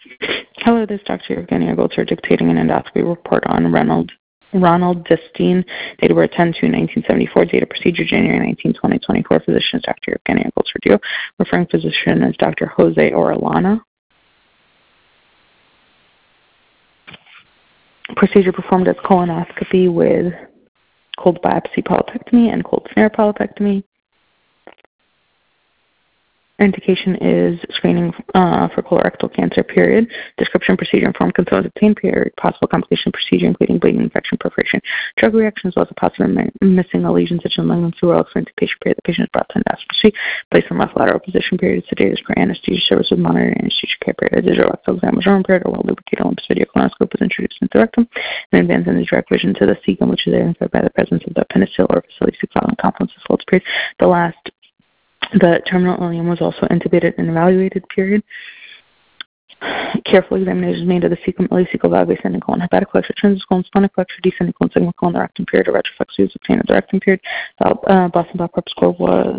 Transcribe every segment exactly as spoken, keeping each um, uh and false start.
Hello, this is Doctor Evgenia Goltzer dictating an endoscopy report on Ronald Ronald Distine, date of birth ten two nineteen seventy-four, date of procedure January nineteenth, twenty twenty-four. Physician is Doctor Evgenia Goltzer. Referring physician is Doctor Jose Orellana. Procedure performed as colonoscopy with cold biopsy polypectomy and cold snare polypectomy. Indication is screening uh, for colorectal cancer, period. Description, procedure, informed consent obtained, period. Possible complication procedure, including bleeding, infection, perforation, drug reactions, as well as a possible missing a lesion such as malignancy or experiencing patient, period. The patient is brought to endoscopy, placed in left lateral position, period. Sedated for anesthesia service with monitored anesthesia care, period. Digital rectal exam was run, period. A well-lubricated Olympus video colonoscope was introduced into the rectum and advanced in the direct vision to the cecum, which is identified by the presence of the penicillin or facility following complex assaults, period. The last The terminal ileum was also intubated and evaluated, period. Careful examination is made of the cecum, ileocecal valve, ascending colon, hepatic flexure, transverse colon, splenic flexure, descending colon, sigmoid colon, the rectum, period. A retroflex was obtained in the rectum, period. The uh, Boston Block Prep score was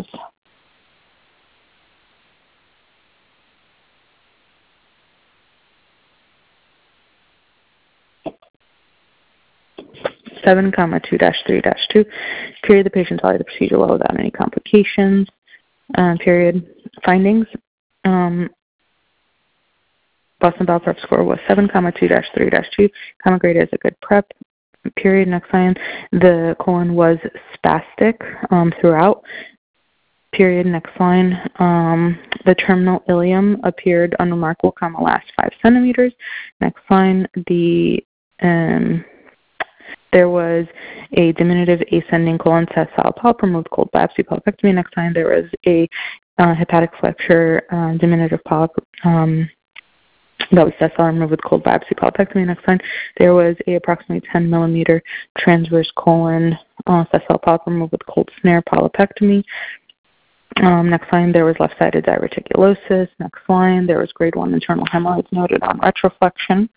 seven comma two dash three dash two, period. The patient tolerated the procedure well without any complications. Uh, period. Findings. Um, Boston Bell Prep score was seven comma two dash three dash two. Comma grade is a good prep. Period. Next line. The colon was spastic um, throughout. Period. Next line. Um, the terminal ileum appeared unremarkable, comma last five centimeters. Next line. The um, There was a diminutive ascending colon sessile polyp removed cold biopsy polypectomy. Next time there was a uh, hepatic flexure uh, diminutive polyp um, that was sessile removed with cold biopsy polypectomy. Next time there was a approximately ten millimeter transverse colon uh, sessile polyp removed with cold snare polypectomy. Um, next line, there was left-sided diverticulosis. Next line, there was grade one internal hemorrhoids noted on retroflexion.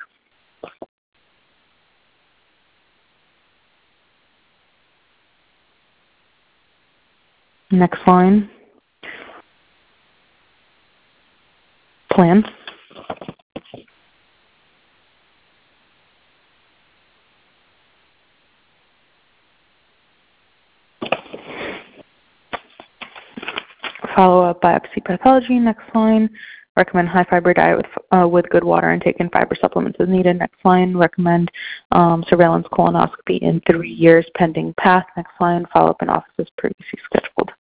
Next line. Plan. Follow-up biopsy pathology. Next line. Recommend high fiber diet with uh, with good water intake and fiber supplements as needed. Next line. Recommend um, surveillance colonoscopy in three years pending path. Next line. Follow-up in office as previously scheduled.